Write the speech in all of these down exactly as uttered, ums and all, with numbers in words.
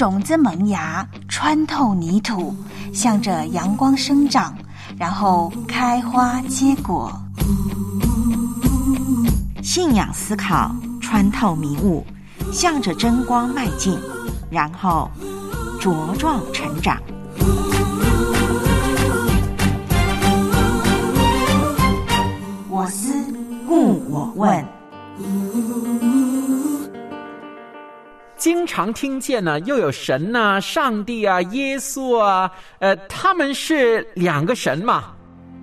种子萌芽，穿透泥土，向着阳光生长，然后开花结果。 信仰思考，穿透迷雾，向着真光迈进，然后茁壮成长。我思故我问。 经常听见呢，又有神啊、上帝啊、耶稣啊，呃，他们是两个神嘛？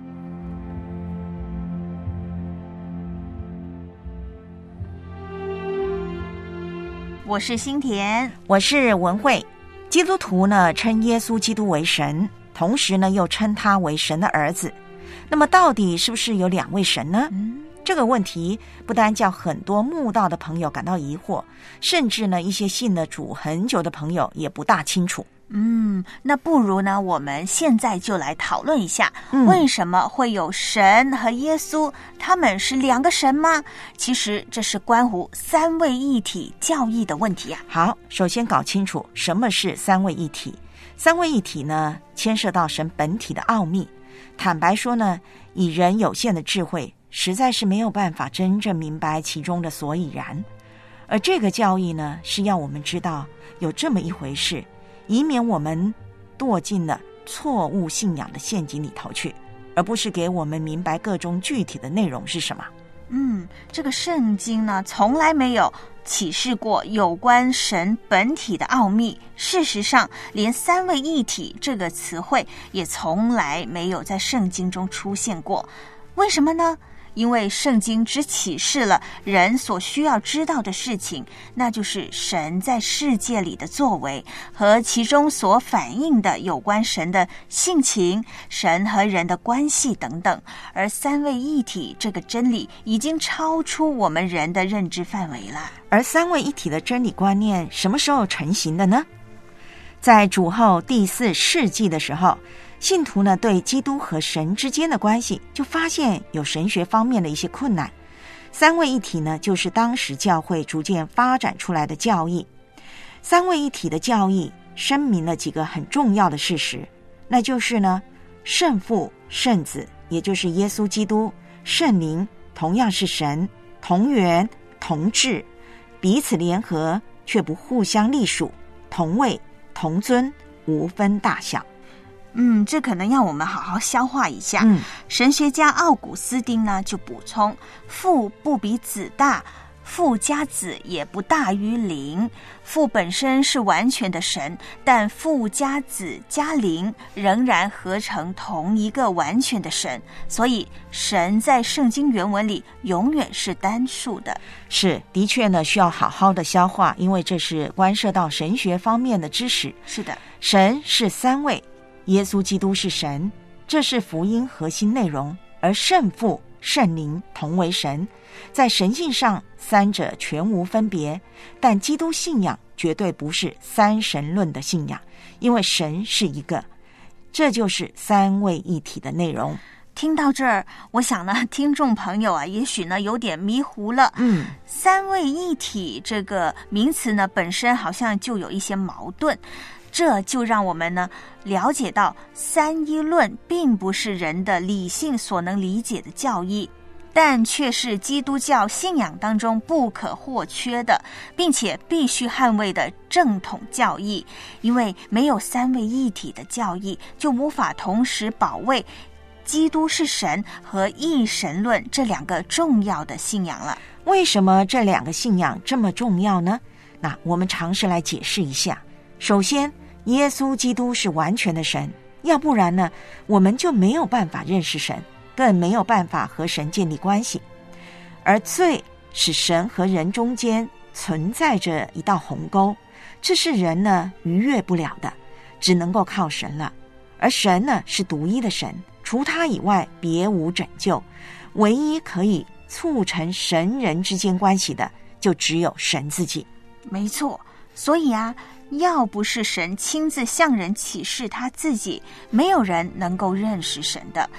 我是心田， 我是文慧。基督徒呢，称耶稣基督为神，同时呢，又称他为神的儿子。那么，到底是不是有两位神呢？嗯这个问题不单叫很多慕道的朋友感到疑惑，甚至呢，一些信了主很久的朋友也不大清楚。 嗯，那不如呢，我们现在就来讨论一下，嗯、为什么会有神和耶稣，他们是两个神吗？其实这是关乎三位一体教义的问题啊。 好，首先搞清楚什么是三位一体。三位一体呢，牵涉到神本体的奥秘。坦白说呢，以人有限的智慧，实在是没有办法真正明白其中的所以然。而这个教义呢，是要我们知道有这么一回事，以免我们堕进了错误信仰的陷阱里头去，而不是给我们明白各种具体的内容是什么。 嗯，这个圣经呢，从来没有启示过有关神本体的奥秘。事实上，连三位一体这个词汇也从来没有在圣经中出现过。为什么呢？因为圣经只启示了人所需要知道的事情，那就是神在世界里的作为和其中所反映的有关神的性情、神和人的关系等等。而三位一体这个真理已经超出我们人的认知范围了。 而三位一体的真理观念什么时候成型的呢？在主后第四世纪的时候，信徒呢对基督和神之间的关系就发现有神学方面的一些困难。三位一体呢，就是当时教会逐渐发展出来的教义。三位一体的教义声明了几个很重要的事实，那就是呢，圣父、圣子，也就是耶稣基督、圣灵同样是神，同源同质，彼此联合却不互相隶属，同位同尊，无分大小。 嗯，这可能要我们好好消化一下。 嗯， 神学家奥古斯丁呢就补充，父不比子大，父加子也不大于灵。父本身是完全的神，但父加子加灵仍然合成同一个完全的神。所以神在圣经原文里永远是单数的。 是，的确呢，需要好好的消化，因为这是关涉到神学方面的知识。 是的， 神是三位，耶稣基督是神，这是福音核心内容。而圣父、圣灵同为神，在神性上三者全无分别。但基督信仰绝对不是三神论的信仰，因为神是一个，这就是三位一体的内容。 听到这儿，我想呢，听众朋友啊，也许呢有点迷糊了。 嗯， 三位一体这个名词呢，本身好像就有一些矛盾。这就让我们呢了解到，三一论并不是人的理性所能理解的教义，但却是基督教信仰当中不可或缺的，并且必须捍卫的正统教义。因为没有三位一体的教义，就无法同时保卫基督是神和一神论这两个重要的信仰了。 为什么这两个信仰这么重要呢？那我们尝试来解释一下。首先，耶稣基督是完全的神，要不然呢，我们就没有办法认识神，更没有办法和神建立关系。而罪使神和人中间存在着一道鸿沟，这是人呢逾越不了的，只能够靠神了。而神呢是独一的神，除他以外别无拯救，唯一可以促成神人之间关系的，就只有神自己。 没错，所以啊，要不是神亲自向人启示他自己，没有人能够认识神的。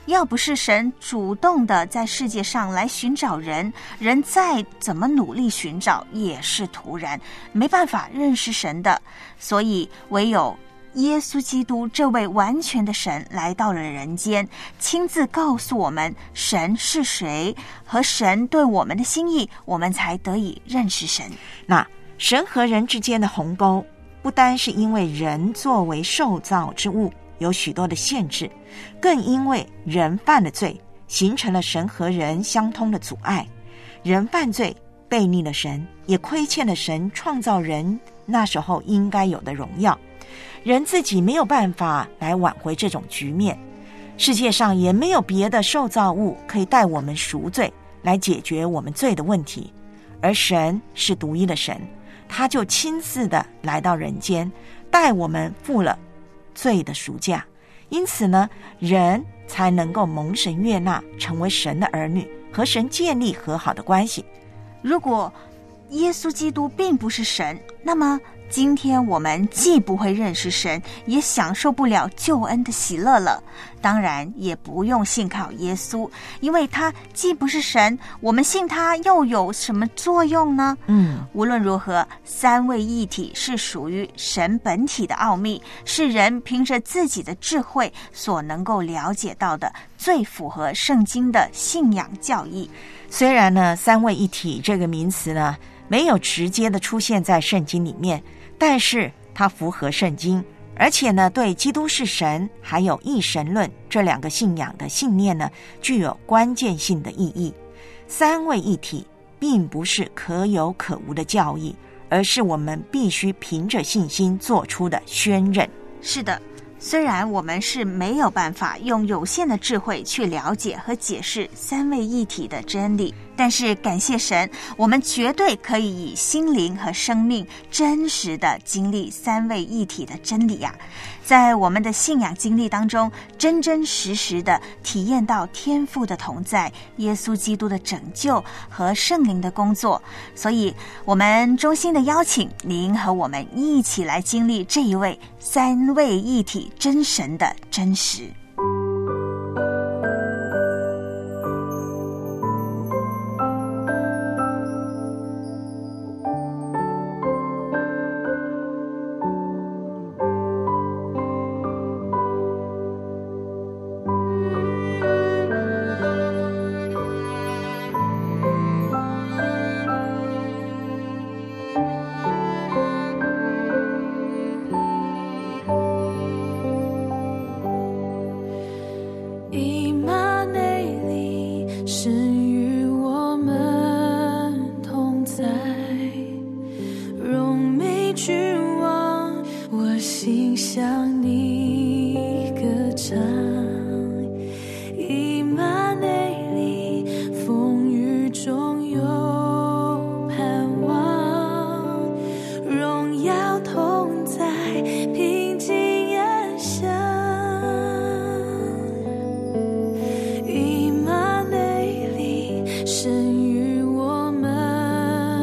要不是神主动的在世界上来寻找人，人再怎么努力寻找也是徒然，没办法认识神的。所以唯有耶稣基督这位完全的神来到了人间，亲自告诉我们神是谁和神对我们的心意，我们才得以认识神。 那神和人之间的鸿沟，不单是因为人作为受造之物有许多的限制，更因为人犯了罪，形成了神和人相通的阻碍。人犯罪背逆了神，也亏欠了神创造人那时候应该有的荣耀。人自己没有办法来挽回这种局面，世界上也没有别的受造物可以带我们赎罪，来解决我们罪的问题。而神是独一的神，他就亲自的来到人间，带我们付了罪的赎价。因此呢，人才能够蒙神悦纳，成为神的儿女，和神建立和好的关系。 如果耶稣基督并不是神，那么今天我们既不会认识神，也享受不了救恩的喜乐了。当然也不用信靠耶稣，因为他既不是神，我们信他又有什么作用呢？ 嗯， 无论如何，三位一体是属于神本体的奥秘，是人凭着自己的智慧所能够了解到的最符合圣经的信仰教义。 虽然呢，三位一体这个名词呢没有直接的出现在圣经里面，但是它符合圣经，而且呢，对基督是神还有一神论这两个信仰的信念呢，具有关键性的意义。三位一体并不是可有可无的教义，而是我们必须凭着信心做出的宣认。 是的，虽然我们是没有办法用有限的智慧去了解和解释三位一体的真理，但是感谢神，我们绝对可以以心灵和生命真实的经历三位一体的真理呀、啊，在我们的信仰经历当中，真真实实的体验到天父的同在、耶稣基督的拯救和圣灵的工作。所以我们衷心的邀请您和我们一起来经历这一位三位一体真神的真实。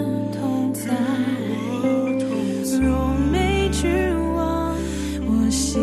若没指望，我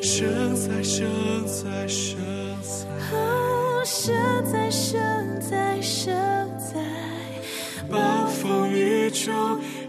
生在生在生在哦，生在生在生在暴风雨中